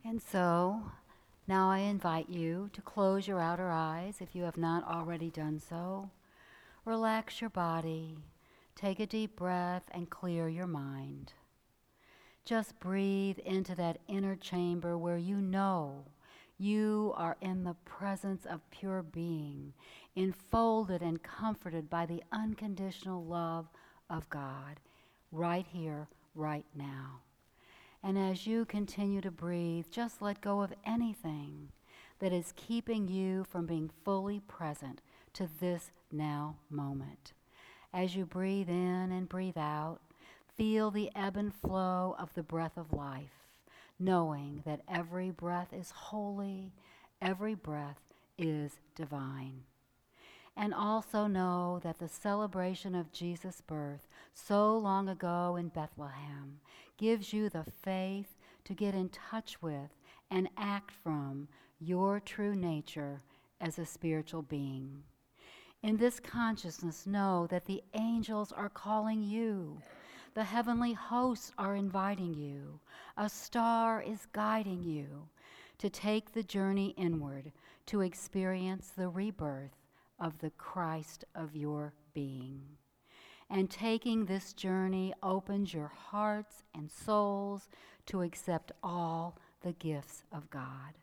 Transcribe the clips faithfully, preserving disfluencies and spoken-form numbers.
And so, now I invite you to close your outer eyes if you have not already done so. Relax your body, take a deep breath, and clear your mind. Just breathe into that inner chamber where you know you are in the presence of pure being, enfolded and comforted by the unconditional love of God, right here, right now. And as you continue to breathe, just let go of anything that is keeping you from being fully present to this now moment. As you breathe in and breathe out, feel the ebb and flow of the breath of life, knowing that every breath is holy, every breath is divine. And also know that the celebration of Jesus' birth so long ago in Bethlehem gives you the faith to get in touch with and act from your true nature as a spiritual being. In this consciousness, know that the angels are calling you. The heavenly hosts are inviting you. A star is guiding you to take the journey inward to experience the rebirth of the Christ of your being. And taking this journey opens your hearts and souls to accept all the gifts of God.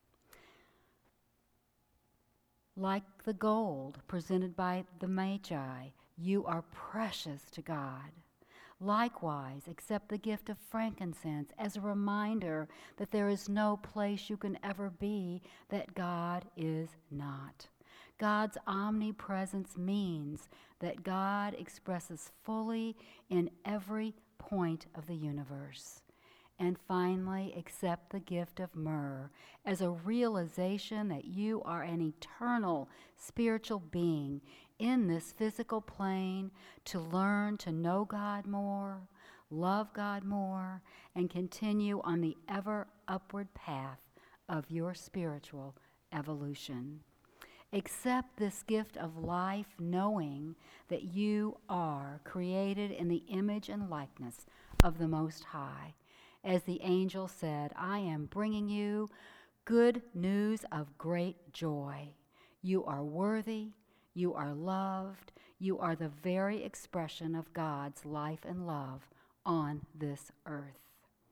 Like the gold presented by the Magi, you are precious to God. Likewise, accept the gift of frankincense as a reminder that there is no place you can ever be that God is not. God's omnipresence means that God expresses fully in every point of the universe. And finally, accept the gift of myrrh as a realization that you are an eternal spiritual being in this physical plane to learn to know God more, love God more, and continue on the ever upward path of your spiritual evolution. Accept this gift of life knowing that you are created in the image and likeness of the Most High. As the angel said, I am bringing you good news of great joy. You are worthy, you are loved, you are the very expression of God's life and love on this earth.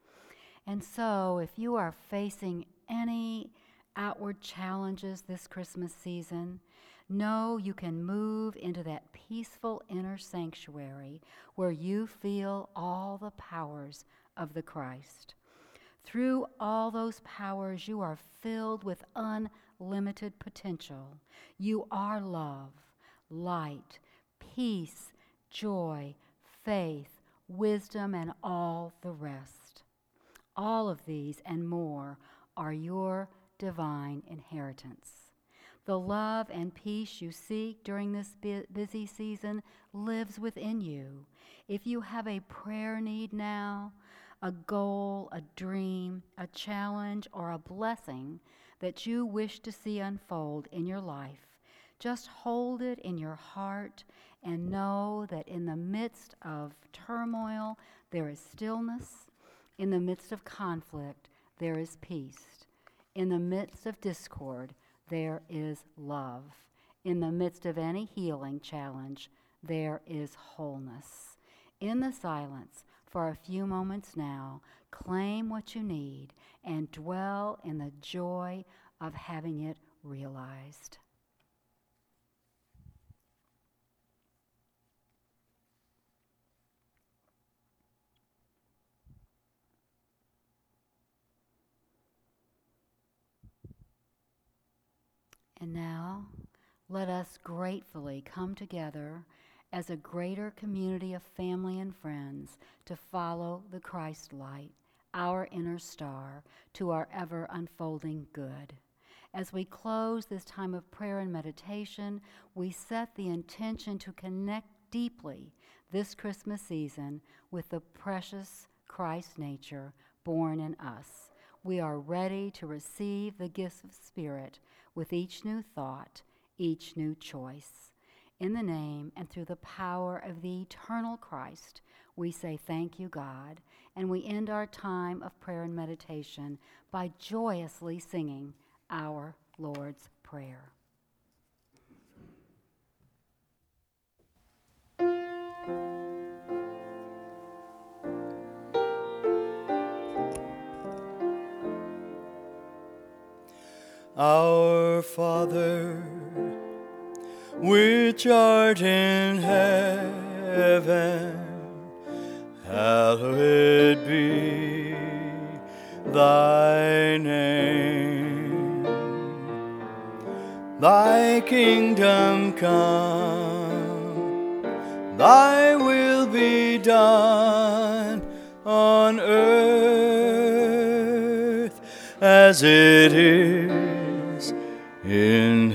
And so, if you are facing any outward challenges this Christmas season, know you can move into that peaceful inner sanctuary where you feel all the powers of the Christ. Through all those powers, you are filled with unlimited potential. You are love, light, peace, joy, faith, wisdom, and all the rest. All of these and more are your divine inheritance. The love and peace you seek during this bu- busy season lives within you. If you have a prayer need now, a goal, a dream, a challenge, or a blessing that you wish to see unfold in your life, just hold it in your heart and know that in the midst of turmoil, there is stillness. In the midst of conflict, there is peace. In the midst of discord, there is love. In the midst of any healing challenge, there is wholeness. In the silence, for a few moments now, claim what you need and dwell in the joy of having it realized. And now, let us gratefully come together as a greater community of family and friends to follow the Christ light, our inner star, to our ever unfolding good. As we close this time of prayer and meditation, we set the intention to connect deeply this Christmas season with the precious Christ nature born in us. We are ready to receive the gifts of Spirit with each new thought, each new choice. In the name and through the power of the eternal Christ, we say thank you, God, and we end our time of prayer and meditation by joyously singing our Lord's Prayer. Our Father, which art in heaven, hallowed be thy name. Thy kingdom come, thy will be done on earth as it is in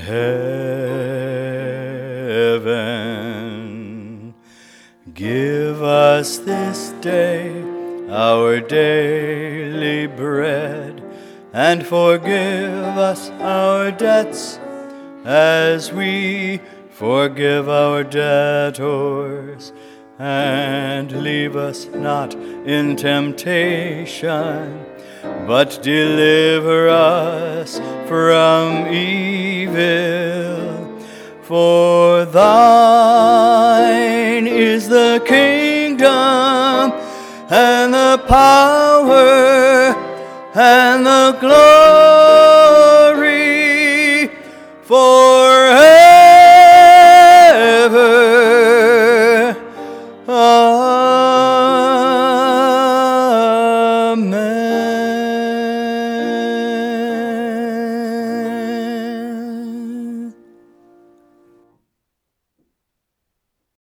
heaven. Give us this day our daily bread, and forgive us our debts as we forgive our debtors. And leave us not in temptation, but deliver us from evil. For thine is the kingdom, and the power, and the glory, forever.